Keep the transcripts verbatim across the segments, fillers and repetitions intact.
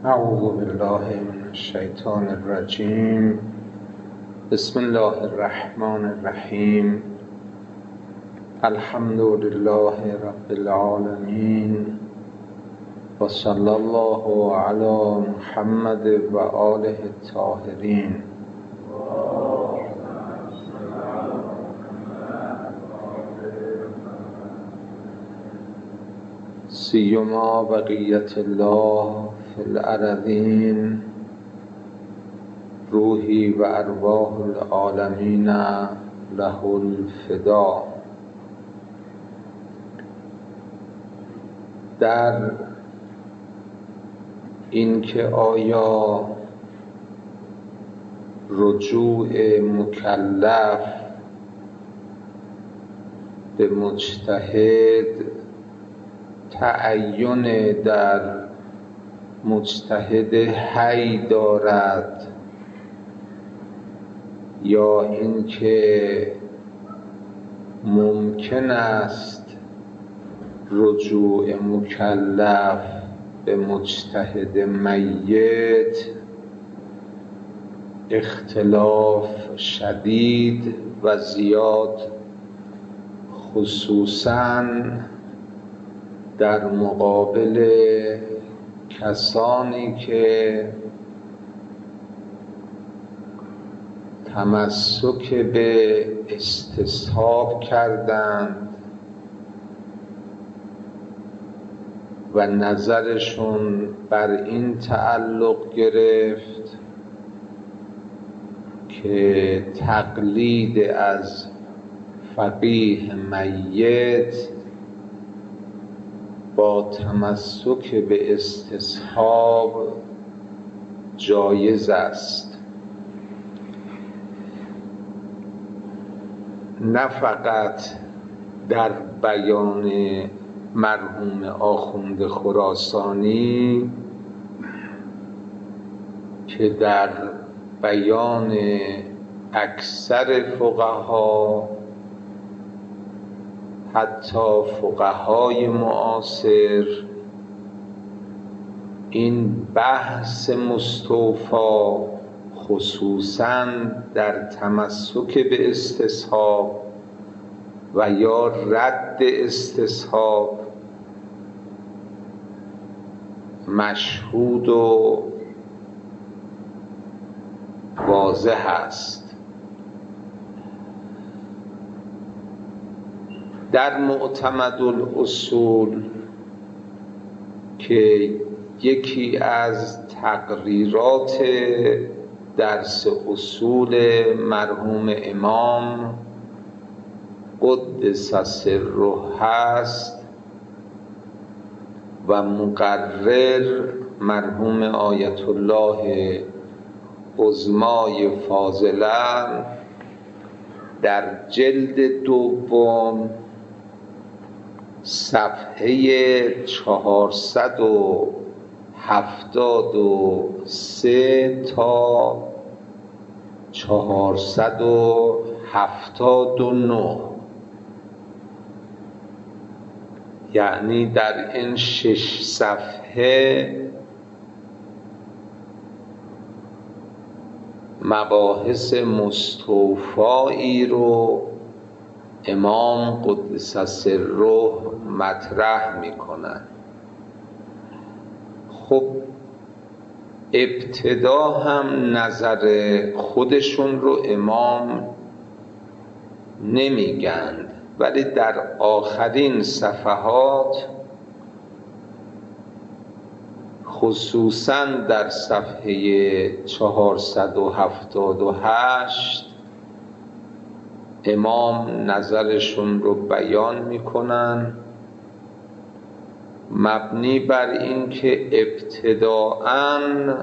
اعوذ بالله من الشیطان الرجیم. بسم الله الرحمن الرحیم. الحمد لله رب العالمین و صلی الله علی محمد و آله الطاهرین. سیما بقیت الله فی الارضین، روحی و ارواح العالمین له الفدا. در اینکه آیا رجوع مکلف به مجتهد تعین در مجتهد حی دارد یا اینکه ممکن است رجوع مکلف به مجتهد میت، اختلاف شدید و زیاد، خصوصاً در مقابل کسانی که تمسک به استصحاب کردند و نظرشون بر این تعلق گرفت که تقلید از فقیه میت با تمسک به استصحاب جایز است. نه فقط در بیان مرحوم آخوند خراسانی که در بیان اکثر فقها، حتی فقهای معاصر، این بحث مستوفی خصوصاً در تمسک به استصحاب و یا رد استصحاب مشهود و واضح است. در معتمد الاصول که یکی از تقریرات درس اصول مرحوم امام قدس سره هست و مقرر مرحوم آیت الله عظمای فاضله، در جلد دوم صفحه چهارصد و هفتاد و سه تا چهارصد و هفتاد و نه، یعنی در این شش صفحه مباحث مستوفایی رو امام قدس سره مطرح میکنن. خب ابتدا هم نظر خودشون رو امام نمیگند، ولی در آخرین صفحات، خصوصاً در صفحه چهارصد و هفتاد و هشت، امام نظرشون رو بیان میکنن مبنی بر این که ابتداءً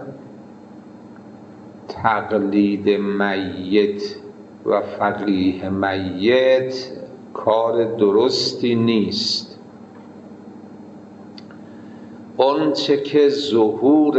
تقلید میت و فقیه میت کار درستی نیست. آنچه که ظهور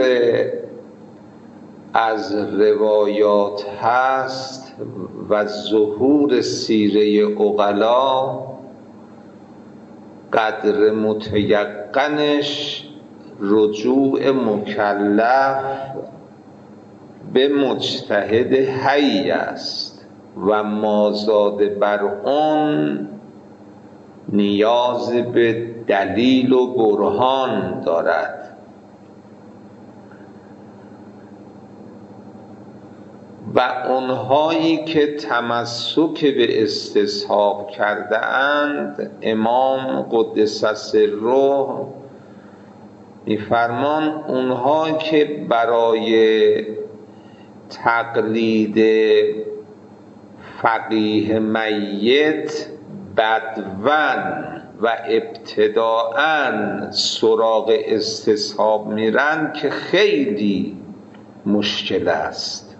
از روایات هست و ظهور سیره عقلا قدر متیقنش رجوع مکلف به مجتهد حی است و مازاد بر آن نیاز به دلیل و برهان دارد و آنهایی که تمسک به استصحاب کرده اند، امام قدس سره می‌فرمان اونها که برای تقلید فقیه میت بدون و ابتداءً سراغ استصحاب میرن که خیلی مشکل است.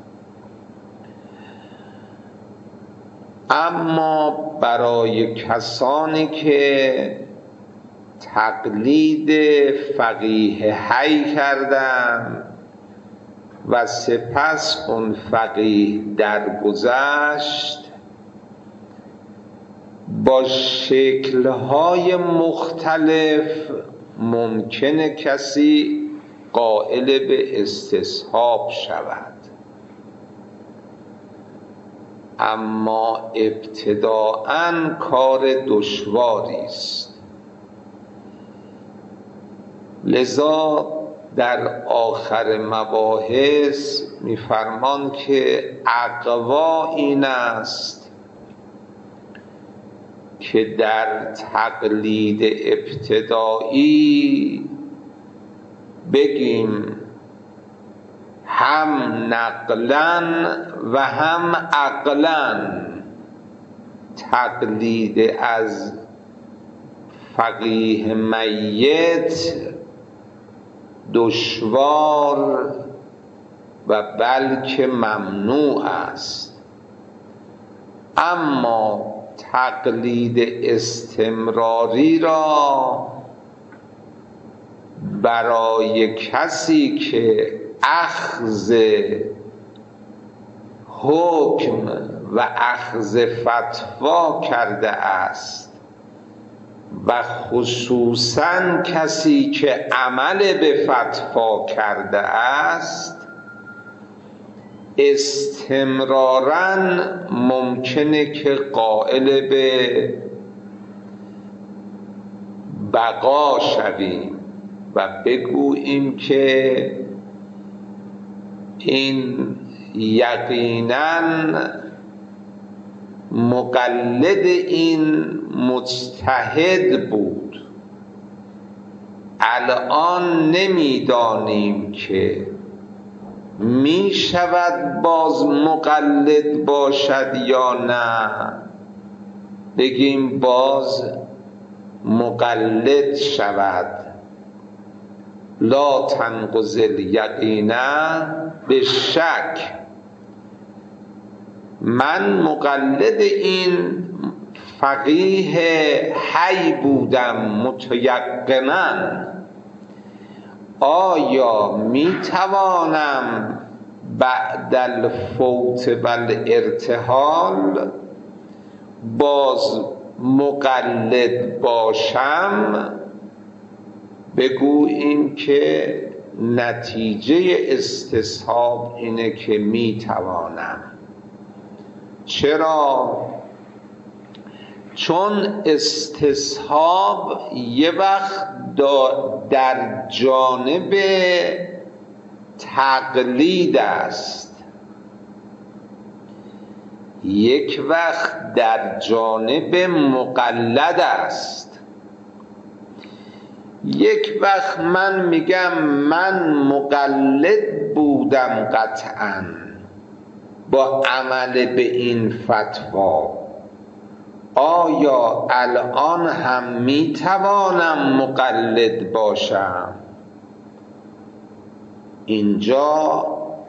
اما برای کسانی که تقلید فقیه حی کردن و سپس اون فقیه درگذشت، با شکل‌های مختلف ممکنه کسی قائل به استصحاب شود، اما ابتداءً کار دشواری است. لذا در آخر مباحث می‌فرمان که اقوا این است که در تقلید ابتدایی بگیم هم نقلاً و هم عقلاً تقلید از فقیه میت دشوار و بلکه ممنوع است، اما تقلید استمراری را برای کسی که اخذ حکم و اخذ فتوا کرده است و خصوصاً کسی که عمل به فتوا کرده است، استمراراً ممکنه که قائل به بقا شویم و بگوییم که این یقیناً مقلد این مجتهد بود، الان نمیدانیم که می شود باز مقلد باشد یا نه، بگیم باز مقلد شود. لا تنقض الیقین بالشک، من مقلد این فقیه حی بودم متیقناً، آیا می توانم بعد الفوت و الارتحال باز مقلد باشم؟ بگوییم که نتیجه استصحاب اینه که می توانم. چرا؟ چون استصحاب یه وقت در جانب تقلید است، یک وقت در جانب مقلد است. یک وقت من میگم من مقلد بودم قطعاً با عمل به این فتوا، آیا الان هم میتوانم مقلد باشم؟ اینجا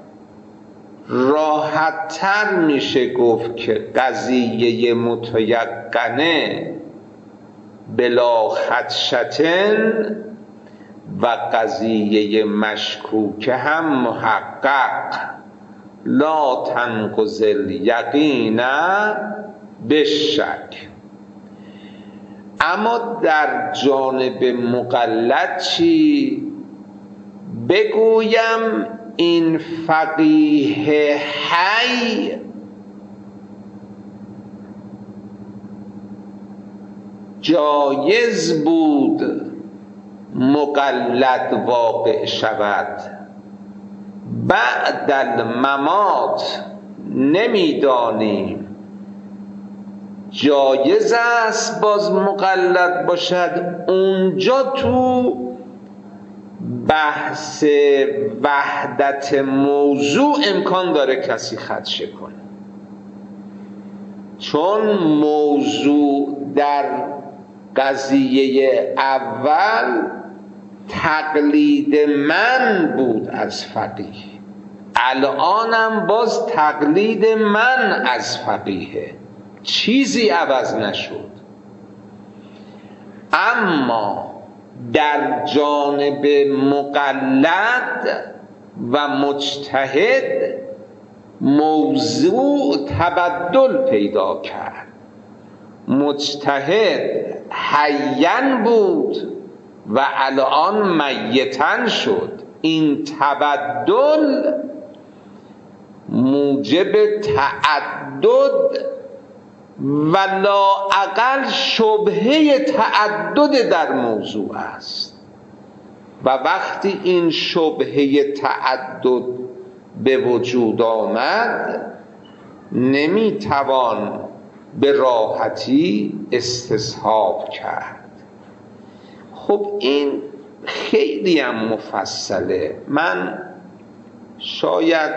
راحت تر میشه گفت که قضیه متیقنه بلا خدشتن و قضیه مشکوک هم محقق. لا تنقض الیقین بالشک. اما در جانب مقلد چی؟ بگویم این فقیه حی جایز بود مقلد واقع شود، بعد الممات نمیدانیم جایز است باز مقلد باشد. اونجا تو بحث وحدت موضوع امکان داره کسی خدشه کنه، چون موضوع در قضیه اول تقلید من بود از فقیه، الانم باز تقلید من از فقیه، چیزی عوض نشد. اما در جانب مقلد و مجتهد موضوع تبدل پیدا کرد. مجتهد حیاً بود و الان میتاً شد. این تبدل موجب تعدد و لااقل شبهه تعدد در موضوع است و وقتی این شبهه تعدد به وجود آمد نمیتوان به راحتی استصحاب کرد. خب این خیلی هم مفصله. من شاید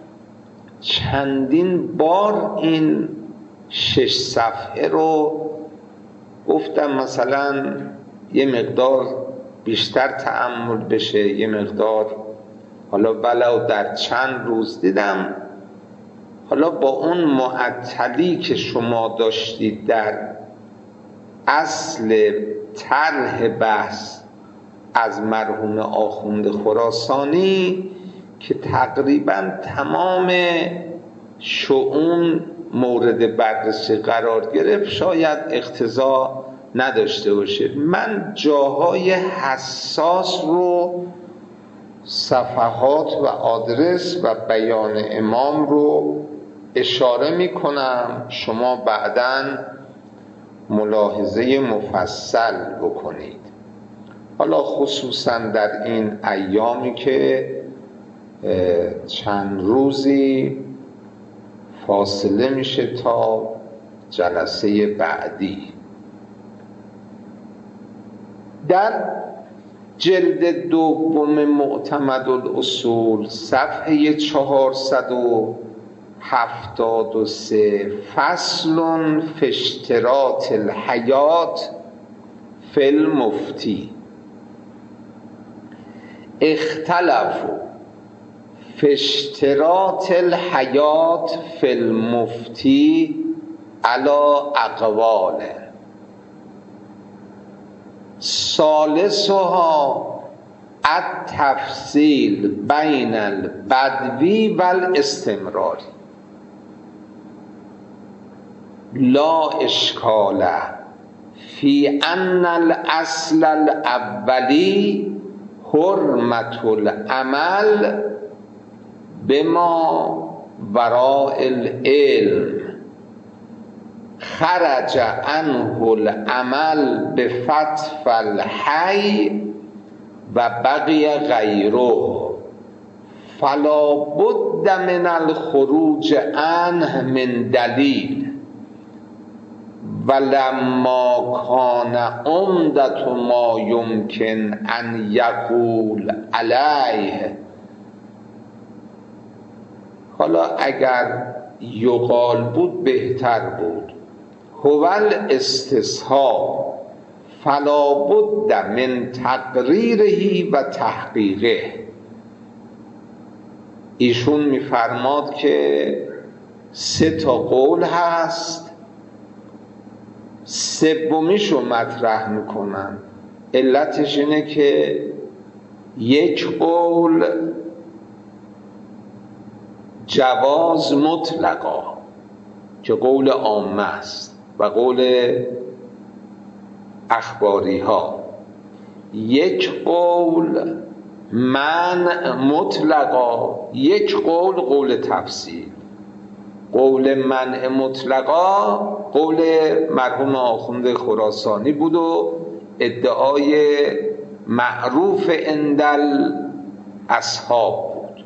چندین بار این شش صفحه رو گفتم مثلا یه مقدار بیشتر تأمل بشه، یه مقدار حالا ولو در چند روز دیدم حالا با اون معطلی که شما داشتید در اصل طرح بحث از مرحوم آخوند خراسانی که تقریبا تمام شؤون مورد بررسی قرار گرفت شاید اقتضا نداشته باشه. من جاهای حساس رو صفحات و آدرس و بیان امام رو اشاره می کنم، شما بعداً ملاحظه مفصل بکنید. حالا خصوصاً در این ایامی که چند روزی فاصله میشه تا جلسه بعدی. در جلد دوم معتمد الاصول صفحه چهارصد و هفتاد و سه فصل فی اشتراط الحیات فی المفتی اختلفوا فی اشتراط الحیات فی المفتی علی اقوال ثالثها التفصیل بین البدوی و الاستمراری لا اشکال فی ان الاصل الاولی حرمت العمل بما وراء العلم خرج عنه العمل بفتح الحی و بقی غیره فلا بد من الخروج عنه من دلیل ولما کان عمدة ما یمکن ان یقول علیه. حالا اگر یقال بود بهتر بود. هو الاستصحاب فلا بد من تقریره و تحقیقه. ایشون میفرماد که سه تا قول هست، سومیشو مطرح میکنن. علتش اینه که یک قول جواز مطلقا که قول عامه است و قول اخباری ها، یک قول من مطلقا، یک قول قول تفصیل. قول منع مطلقا قول مرحوم آخوند خراسانی بود و ادعای معروف عند اصحاب بود.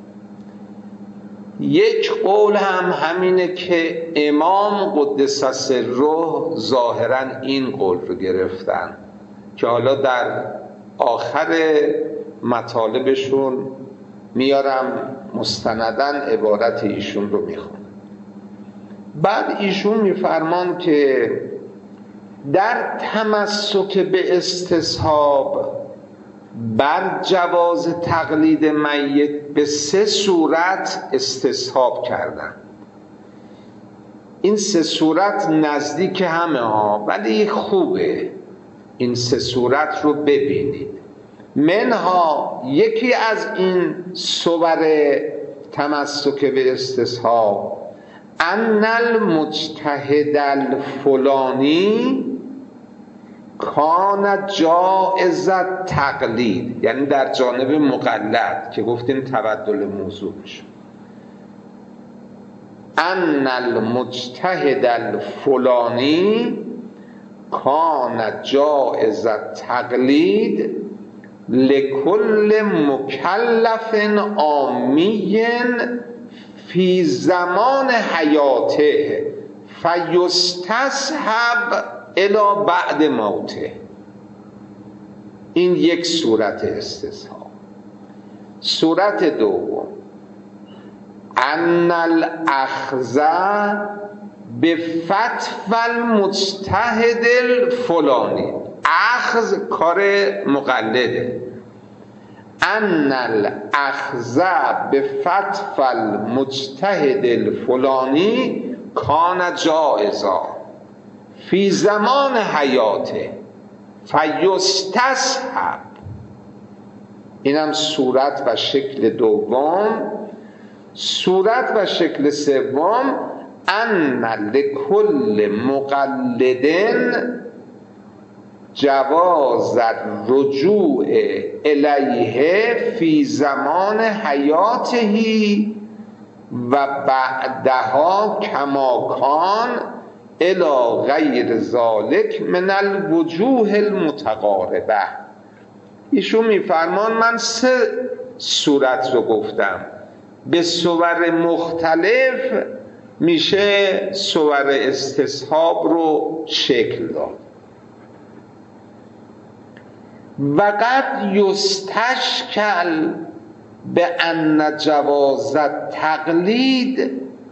یک قول هم همینه که امام قدس سره ظاهرا این قول رو گرفتن که حالا در آخر مطالبشون میارم مستندن عبارت ایشون رو میخونم. بعد ایشون میفرمان که در تمسک به استصحاب بر جواز تقلید میت به سه صورت استصحاب کردن. این سه صورت نزدیک همه ها، ولی خوبه این سه صورت رو ببینید. منها یکی از این صور تمسک به استصحاب ان المجتهد الفلانی کان جائز تقلید، یعنی در جانب مقلد که گفتیم تبدل موضوع میشه. ان المجتهد الفلانی کان جائز تقلید لکل مکلف عامی فی زمان حیاته فیستصحب الی بعد موته. این یک صورت استصحاب. صورت دوم ان الاخذ بفتوى المجتهد الفلانی، اخذ کار مقلده. ان الاخذ بفتوى المجتهد الفلانی کان جائزا فی زمان حیاته فیستصحب. اینم صورت و شکل دوم. صورت و شکل سوم ان لکل مقلد جواز رجوع الیه فی زمان حیاته و بعدها کما کان الی غیر ذالک من الوجوه المتقاربه. ایشون میفرمان من سه صورت رو گفتم، به صور مختلف میشه صور استصحاب رو شکل داد. و قد یستشکل به ان جواز تقلید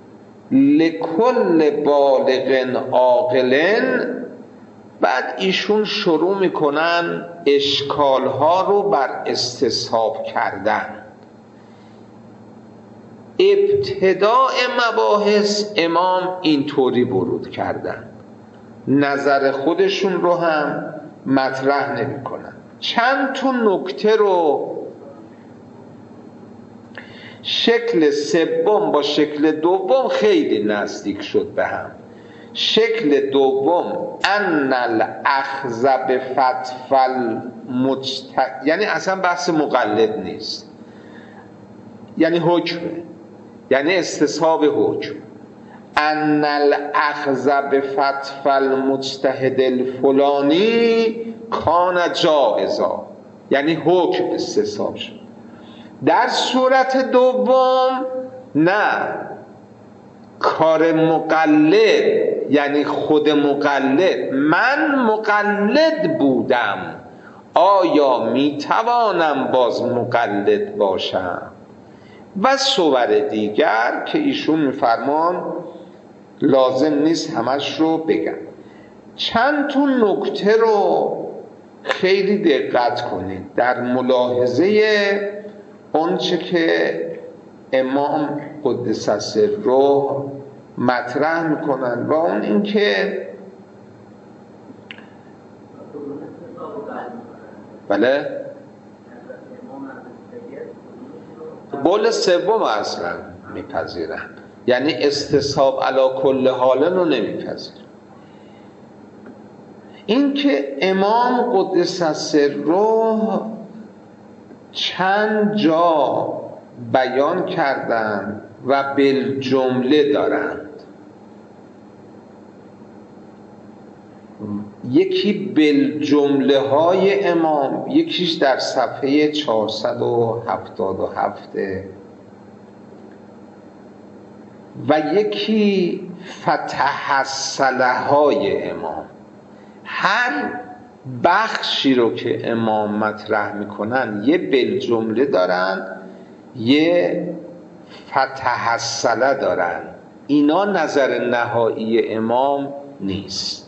لکل بالغ عاقل. بعد ایشون شروع میکنن اشکالها رو بر استصحاب کردن. ابتداء مباحث امام اینطوری ورود کردن، نظر خودشون رو هم مطرح نمی کنن. چند تا نکته رو شکل سوم با شکل دوم خیلی نزدیک شد به هم. شکل دوم ان الاخذ بفتوى المجتهد، یعنی اصلا بحث مقلد نیست، یعنی حکمه، یعنی استصحاب حکم. ان الاخذ بفتوى المجتهد الفلانی کان جائزا، یعنی حکم استصحاب شد. در صورت دوم نه، کار مقلد، یعنی خود مقلد، من مقلد بودم، آیا میتوانم باز مقلد باشم؟ و صور دیگر که ایشون میفرمان لازم نیست همش رو بگم. چند تا نکته رو خیلی دقت کنید در ملاحظه اونچه که امام قدس سره مطرح میکنن، و اون این که بله قول سوم اصلا میپذیرن، یعنی استصحاب علی کل حال رو نمیپذیرن. این که امام قدس سره چند جا بیان کردند و بالجمله دارند. یکی بالجمله های امام، یکیش در صفحه چهارصد و هفتاد و هفت و یکی فتح الصله های امام. هر بخشی رو که امام مطرح میکنن یه بالجمله دارن، یه فتح الصله دارن. اینا نظر نهایی امام نیست.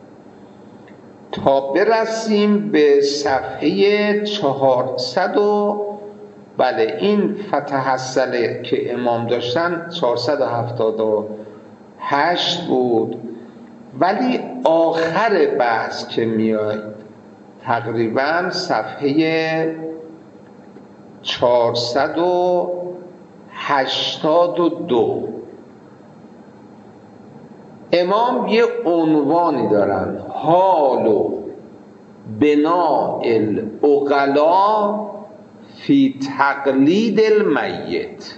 تا برسیم به صفحه چهارصد و بله این فتح الصله که امام داشتن چهارصد و هفتاد و هشت بود، ولی آخر بحث که میاد تقریبا صفحه چهارصد و هشتاد و دو امام یه عنوانی دارن: حال و بناء العقلا فی تقلید المیت.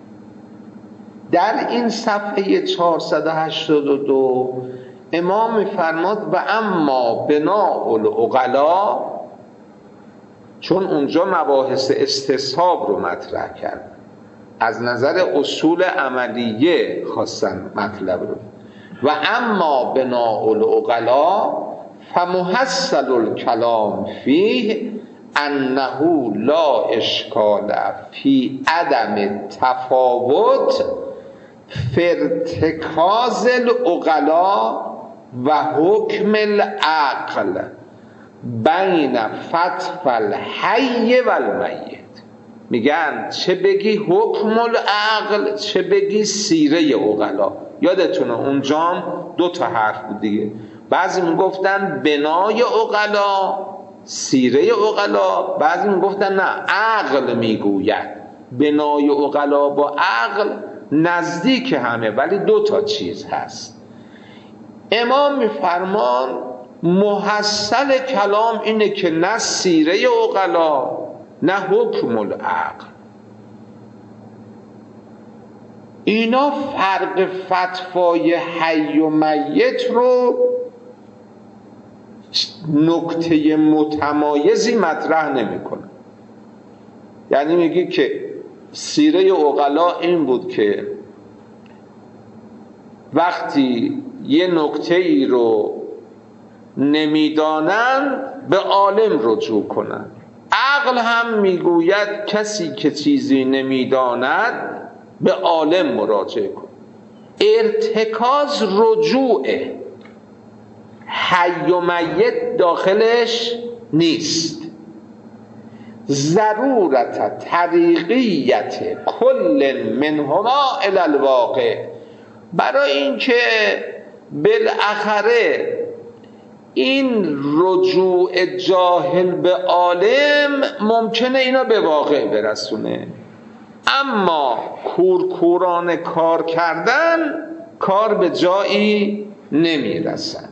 در این صفحه چهارصد و هشتاد و دو امام میفرماد و اما بناء العقلا، چون اونجا مباحث استصحاب رو مطرح کرد، از نظر اصول عملیه خواستن مطلب رو، و اما بناء العقلا فمحصل الکلام فیه انه لا اشکال فی عدم تفاوت فی ارتکاز العقلا و حکم العقل بین فتح الحی و المیت. میگن چه بگی حکم العقل چه بگی سیره عقلا. یادتونه اونجام دو تا حرف بود دیگه، بعضی میگفتن بنای عقلا سیره عقلا، بعضی میگفتن نه عقل میگوید. بنای عقلا با عقل نزدیک همه ولی دو تا چیز هست. امام میفرمان محصل کلام اینه که نه سیره عقلا نه حکم العقل. اینا فرق فتوای حی و میت رو نکته متمایزی مطرح نمیکنه. یعنی میگی که سیره عقلا این بود که وقتی یه نکته ای رو نمیدانن به عالم رجوع کنن. عقل هم میگوید کسی که چیزی نمیداند به عالم مراجعه کن. ارتکاز رجوعه، حی و میت داخلش نیست. ضرورت طریقیت کل منهما الی الواقع، برای اینکه بالاخره این رجوع جاهل به عالم ممکنه اینا به واقع برسونه، اما کورکورانه کار کردن کار به جایی نمیرسن.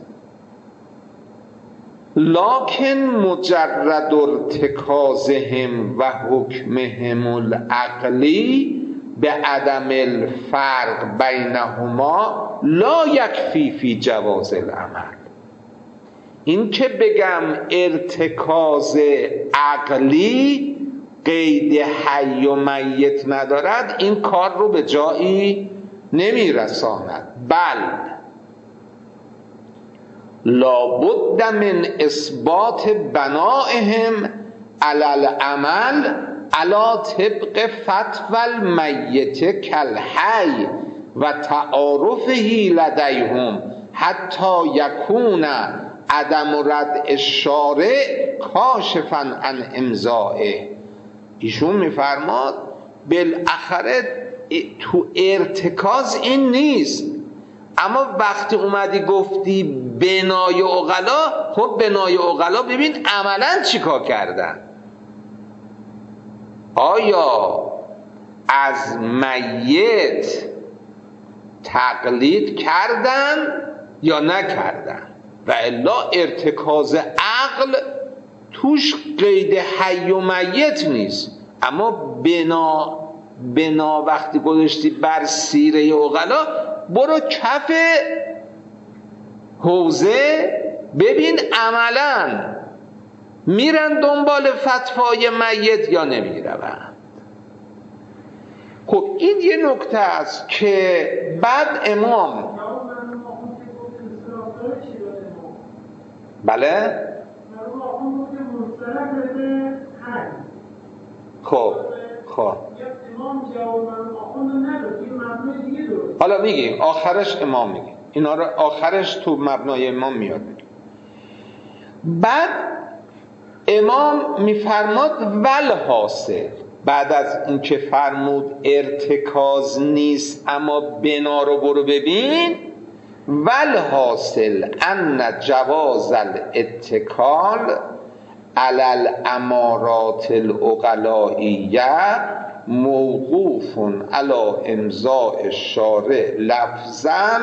لکن مجرد ارتکازهم و حکمهم العقلی به عدم الفرق بینهما لا یکفی فی جواز العمل. این که بگم ارتکاز عقلی قید حی و میت ندارد این کار رو به جایی نمیرساند، بل لابد من اثبات بنائهم علی العمل علی طبق فتوى المیت کالحی و تعارفه لدیهم حتی یکون عدم رد الشارع کاشفا عن امضائه. ایشون میفرماد بالاخره تو ارتکاز این نیست، اما وقتی اومدی گفتی بنای عقلا، خب بنای عقلا ببین عملا چیکار کردن. آیا از میت تقلید کردن یا نکردن؟ و الا ارتکاز عقل توش قید حی و میت نیست، اما بنا بنا وقتی گذاشتی بر سیره عقلا، برو کف حوزه ببین عملا میرن دنبال فتوای میت یا نمیروند. خب این یه نکته است که بعد امام بله خب خب حالا میگیم آخرش امام میگیم اینا رو، آخرش تو مبنای امام میاد میگیم. بعد امام میفرماد ول حاصل، بعد از اینکه فرمود ارتکاز نیست اما بنا رو برو ببین، ول حاصل ان جواز الاتکال علی الامارات العقلائیه موقوف علی امضاء الشارع لفظا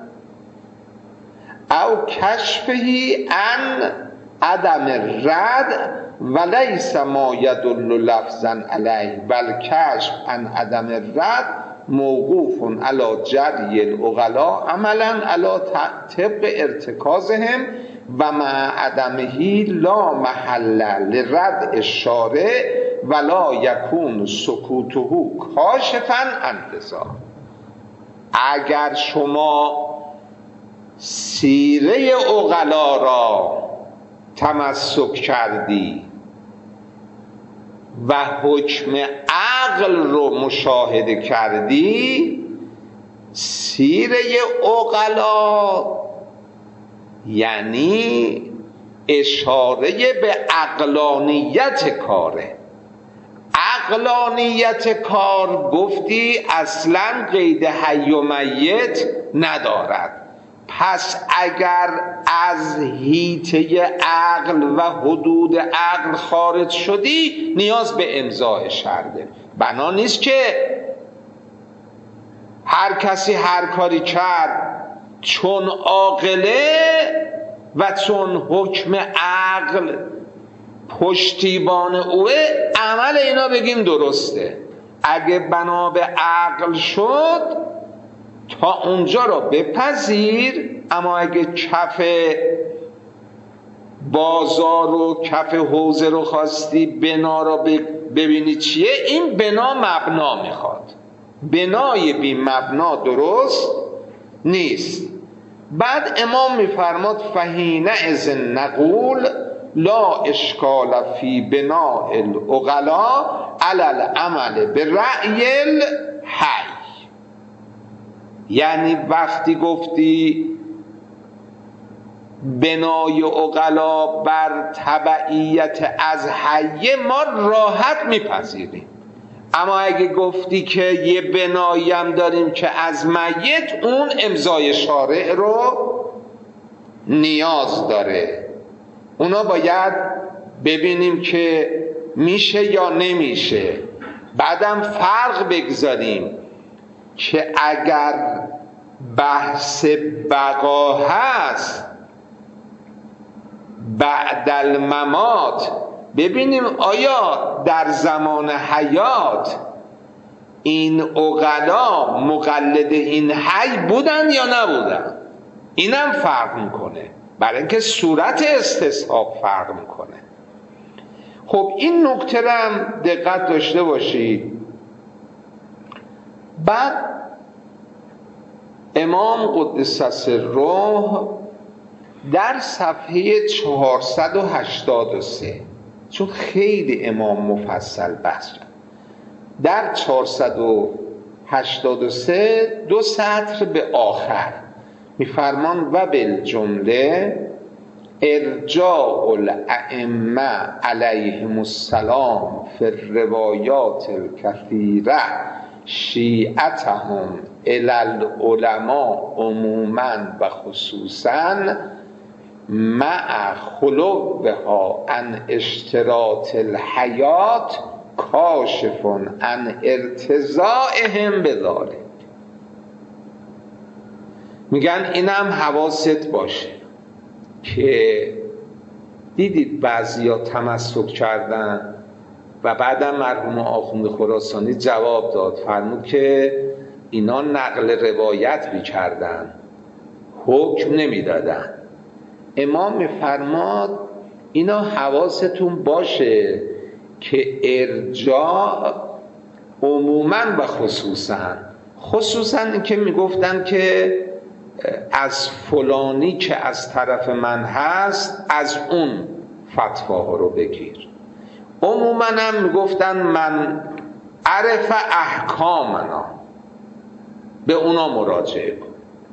او کشفه عن عدم الرد ولیس ما یدل لفظا علیه بل کشف عن عدم الرد موقوف علی جری العقلاء عملا علی طبق ارتکازهم و مع عدمه لا محل لرد الشارع ولا یکون سکوته کاشفا عن ذا. اگر شما سیره عقلا را تمسک کردی و حکم عقل رو مشاهده کردی، سیره عقلا یعنی اشاره به عقلانیت کاره. عقلانیت کار گفتی اصلا قید حی و میت ندارد، پس اگر از حیطه عقل و حدود عقل خارج شدی نیاز به امضاء شرعه. بنا نیست که هر کسی هر کاری کرد چون عاقله و چون حکم عقل پشتیبان اوه عمل اینا بگیم درسته. اگه بنا به عقل شد تا اونجا رو بپذیر، اما اگه کف بازار و کف حوزه رو خواستی بنا رو ببینی چیه، این بنا مبنا میخواد. بنای بی مبنا درست نیست. بعد امام میفرماد فحین اذن نقول لا اشکال فی بناء العقلاء علی العمل برأی الحی. یعنی وقتی گفتی بنای عقلا بر تبعیت از حی، ما راحت میپذیریم، اما اگه گفتی که یه بنایی هم داریم که از میت، اون امضای شارع رو نیاز داره. اونا باید ببینیم که میشه یا نمیشه. بعدم فرق بگذاریم که اگر بحث بقا هست بعد الممات، ببینیم آیا در زمان حیات این عقلا مقلد این حی بودن یا نبودن. اینم فرق میکنه، برای اینکه صورت استصحاب فرق میکنه. خب این نکته رو هم دقت داشته باشید. بعد امام قدس سره در صفحه چهارصد و هشتاد و سه، چون خیلی امام مفصل بحث کرد، در چهارصد و هشتاد و سه دو سطر به آخر میفرمان و بالجمله ارجاع الائمه علیهم السلام فی الروایات الکثیره شیعتهم الی العلماء عموما و خصوصا مع خلوها عن اشتراط الحیات کاشف عن ارتضاعهم بذلک. میگن اینم حواست باشه که دیدید بعضیا تمسک کردن و بعدم مرحوم آخوند خراسانی جواب داد، فرمود که اینا نقل روایت می‌کردن، حکم نمیدادن. امام می‌فرماد اینا حواستون باشه که ارجاع عموماً و خصوصاً خصوصاً این که میگفتن که از فلانی که از طرف من هست از اون فتواها رو بگیر، عموماً هم میگفتن من عرف احکامنا، به اونا مراجعه کن.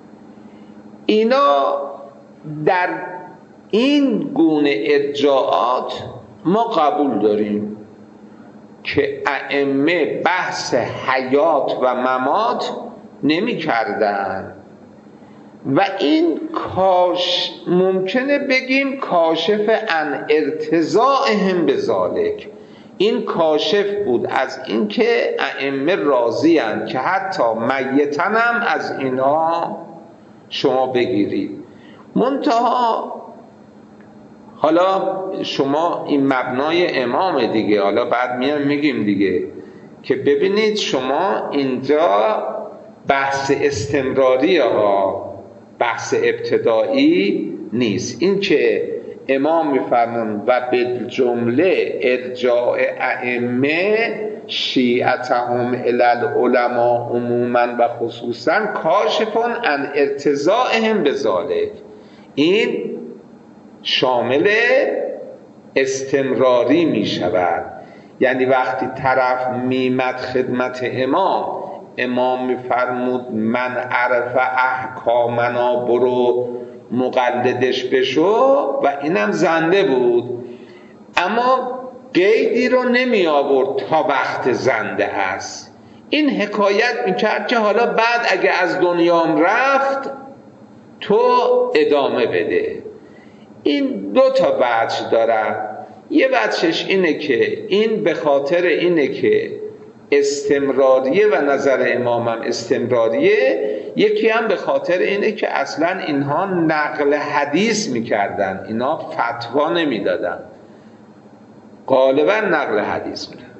اینا در این گونه ارجاعات ما قبول داریم که ائمه بحث حیات و ممات نمی کردن و این کاش ممکنه بگیم کاشف عن ارتضاعهم بذالک، این کاشف بود از اینکه ائمه راضی اند که حتی میتن هم از اینا شما بگیرید. منتها حالا شما این مبنای امام دیگه، حالا بعد میام میگیم دیگه که ببینید شما اینجا بحث استمراری ها، بحث ابتدایی نیست. این که امام میفرمون و به جمله ارجاع ائمه شیعتهم الی العلماء عموما و خصوصا کاشفون عن ارتضاعهم بذالک، این شامل استمراری می شود. یعنی وقتی طرف میمد خدمت امام، امام میفرمود من عرف احکامنا برو مقلدش بشو و اینم زنده بود، اما قیدی رو نمی آورد تا وقت زنده است. این حکایت میکرد که حالا بعد اگه از دنیام رفت تو ادامه بده. این دو تا وجه داره. یه وجهش اینه که این به خاطر اینه که استمراریه و نظر امامم استمراریه، یکی هم به خاطر اینه که اصلا اینها نقل حدیث میکردن، اینا فتوا نمیدادن، غالبا نقل حدیث میکردن.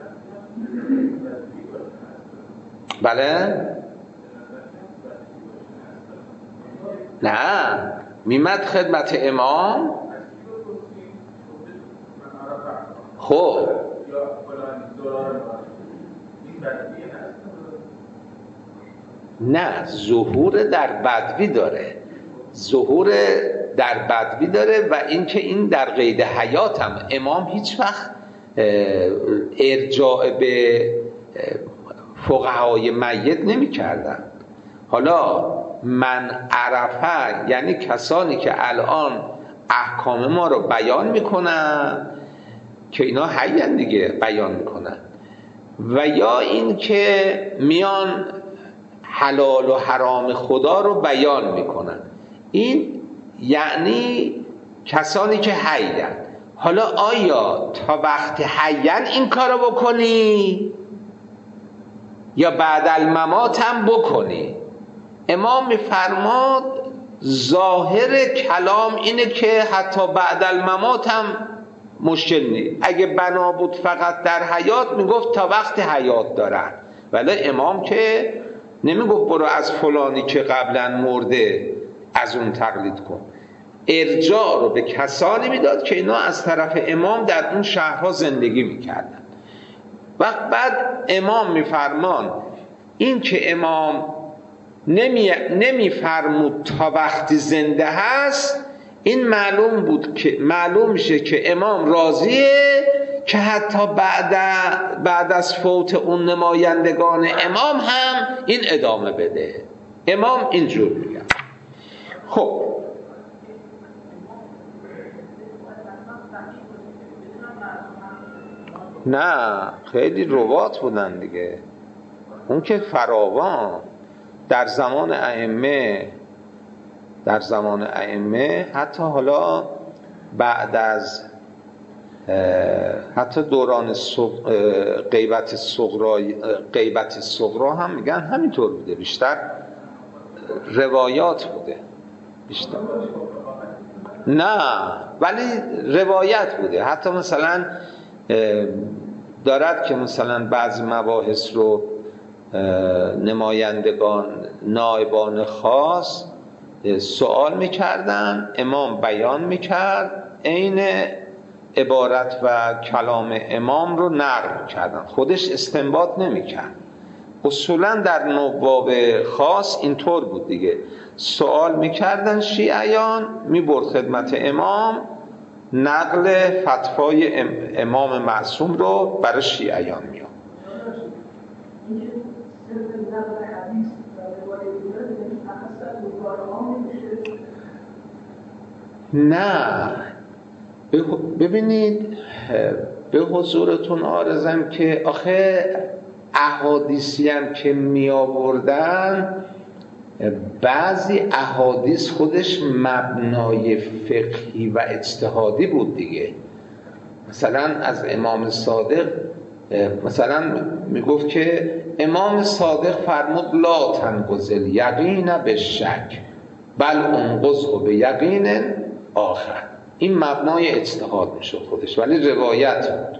بله؟ نه، میمد خدمت امام. خب نه، ظهور در بدوی داره، ظهور در بدوی داره و اینکه این در قید حیات هم امام هیچ وقت ارجاع به فقهای میت نمی کردن. حالا من عرفه یعنی کسانی که الان احکام ما رو بیان میکنن که اینا حیان دیگه بیان میکنن، و یا این که میان حلال و حرام خدا رو بیان میکنن، این یعنی کسانی که حیان. حالا آیا تا وقت حیان این کارو بکنی یا بعد الممات هم بکنی؟ امام میفرماد ظاهر کلام اینه که حتی بعد الممات هم مشکل نیست. اگه بنا بود فقط در حیات میگفت تا وقت حیات دارن، ولی امام که نمیگفت برو از فلانی که قبلا مرده از اون تقلید کن. ارجاع رو به کسانی میداد که اینا از طرف امام در اون شهرها زندگی میکردن. وقت بعد امام میفرمان این که امام نمی نمیفرمود تا وقتی زنده هست، این معلوم بود که معلوم میشه که امام راضیه که حتی بعد بعد از فوت اون نمایندگان امام هم این ادامه بده. امام اینجور میگه. خب نه، خیلی روات بودن دیگه، اون که فراوان در زمان ائمه در زمان ائمه حتی حالا بعد از حتی دوران غیبت صغرا غیبت صغرا هم میگن همینطور بوده، بیشتر روایات بوده. بیشتر نه، ولی روایت بوده. حتی مثلا دارد که مثلا بعضی مباحث رو نمایندگان نایبان خاص سوال میکردن، امام بیان میکرد، عین عبارت و کلام امام رو نقل میکردن، خودش استنباط نمیکرد. اصولا در نواب خاص اینطور بود دیگه، سوال میکردن شیعیان، میبرد خدمت امام، نقل فتوای امام معصوم رو برای شیعیان میاد. نه ببینید، به حضورتون عارضم که آخه احادیثی هم که می آوردن، بعضی احادیث خودش مبنای فقهی و اجتهادی بود دیگه. مثلا از امام صادق مثلا میگفت که امام صادق فرمود لا تنقض الیقین بالشک بل انقضه بیقین آخر. این مبنای اجتهاد میشد خودش، ولی روایت بود.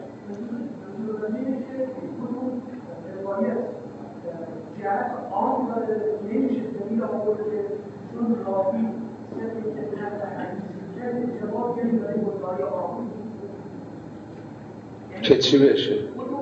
که چی بشه؟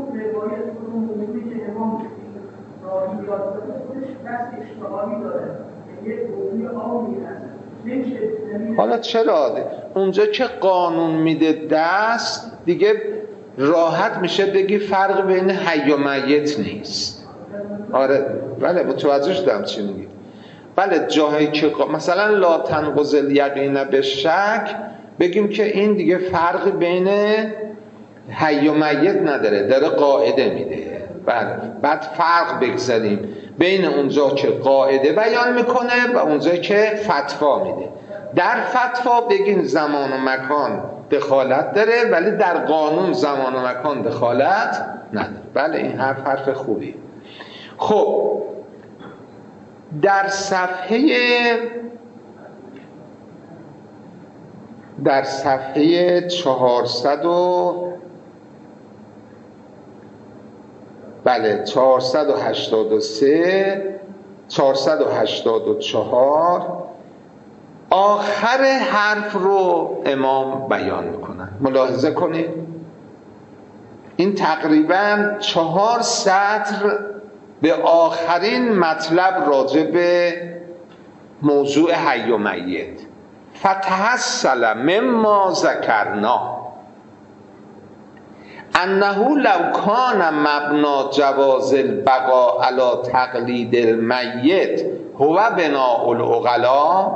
حالا چرا اونجا که قانون میده دست دیگه راحت میشه بگی فرق بین حی و میت نیست. آره بله متوجه شدم چی میگی. بله جاهایی که مثلا لا تنقض الیقین بالشک بگیم که این دیگه فرق بین حی و میت نداره، داره قاعده میده. بله بعد فرق بگذاریم بین اونجا که قاعده بیان میکنه و اونجا که فتوا میده. در فتوا بگین زمان و مکان دخالت داره، ولی در قانون زمان و مکان دخالت نداره. بله این حرف حرف خوبی. خب در صفحه در صفحه چهارصد و بله چهارصد و هشتاد و سه چهارصد و هشتاد و چهار آخر حرف رو امام بیان میکنن. ملاحظه کنید این تقریبا چهار سطر به آخرین مطلب راجع به موضوع حی و میت. فتحصل مما ذکرنا انه لو کان مبنا جواز البقاء علی تقلید المیت هو بناء العقلاء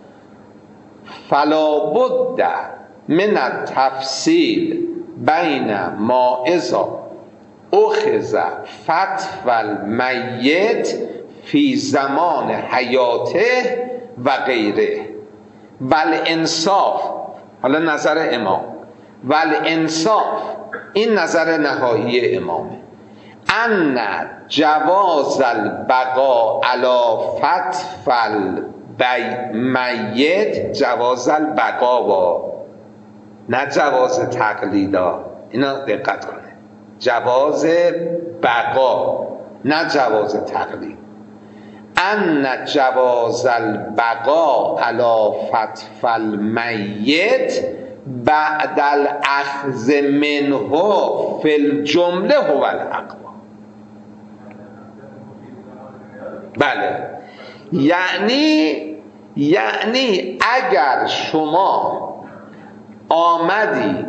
فلا بد من التفصیل بین ما اذا اخذ فتو المیت فی زمان حیاته و غیره بل انصاف. حالا نظر امام ول انصاف، این نظر نهایی امامه، ان جواز البقاء علی فتو المیت جواز البقاء و نه جواز تقلیدا. اینا دقت کنه، جواز بقا نه جواز تقلید. ان جواز البقاء علی فتو المیت بعد الاخذ منه فی الجمله هو الاقوا. بله یعنی یعنی اگر شما آمدی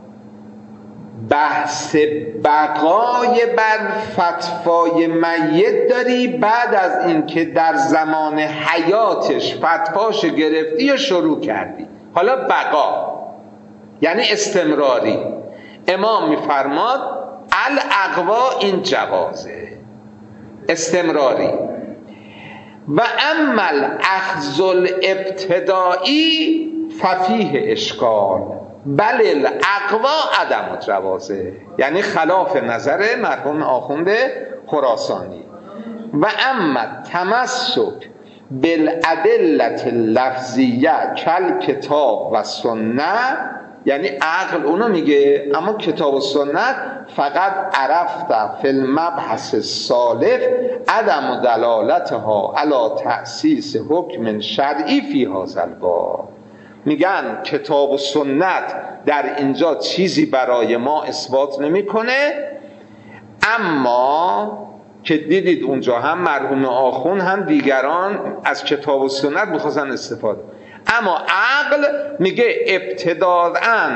بحث بقای بر فتوای میت داری، بعد از اینکه در زمان حیاتش فتواش گرفتی و شروع کردی، حالا بقا یعنی استمراری، امام میفرماد الاقوا این جوازه استمراری. و اما الاخذ الابتدایی ففیه اشکال بل الاقوا عدم جوازه، یعنی خلاف نظر مرحوم آخوند خراسانی. و اما تمسک بالادلت اللفظیه کل کتاب و سنت، یعنی عقل اونو میگه، اما کتاب و سنت فقط عرفت فی المبحث السالف عدم دلالتها علی تأسیس حکم شرعی فی هذا الباب. میگن کتاب و سنت در اینجا چیزی برای ما اثبات نمیکنه، اما که دیدید اونجا هم مرحوم آخوند هم دیگران از کتاب و سنت میخواستن استفاده، اما عقل میگه ابتداءً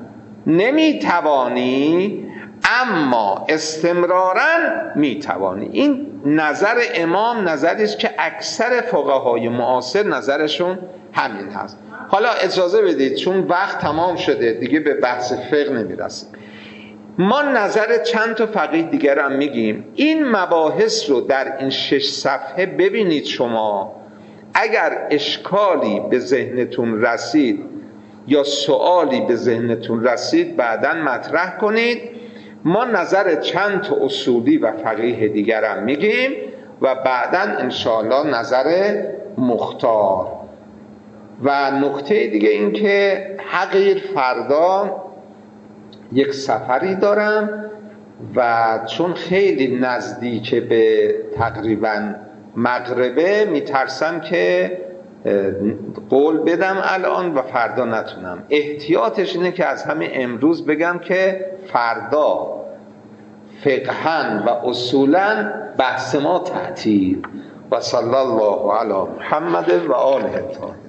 نمیتوانی اما استمراراً میتوانی. این نظر امام نظری است که اکثر فقهای معاصر نظرشون همین هست. حالا اجازه بدید چون وقت تمام شده دیگه به بحث فقه نمیرسیم، ما نظر چند تا فقیه دیگر هم میگیم. این مباحث رو در این شش صفحه ببینید، شما اگر اشکالی به ذهنتون رسید یا سوالی به ذهنتون رسید بعداً مطرح کنید. ما نظر چند تا اصولی و فقیه دیگر هم میگیم و بعداً انشاءالله نظر مختار. و نکته دیگه این که حقیر فردا یک سفری دارم و چون خیلی نزدیک به تقریباً مغربه میترسم که قول بدم الان و فردا نتونم. احتیاطش اینه که از همین امروز بگم که فردا فقهاً و اصولاً بحث ما تعطیل. و صلی الله علی محمد و آله الطاهرین.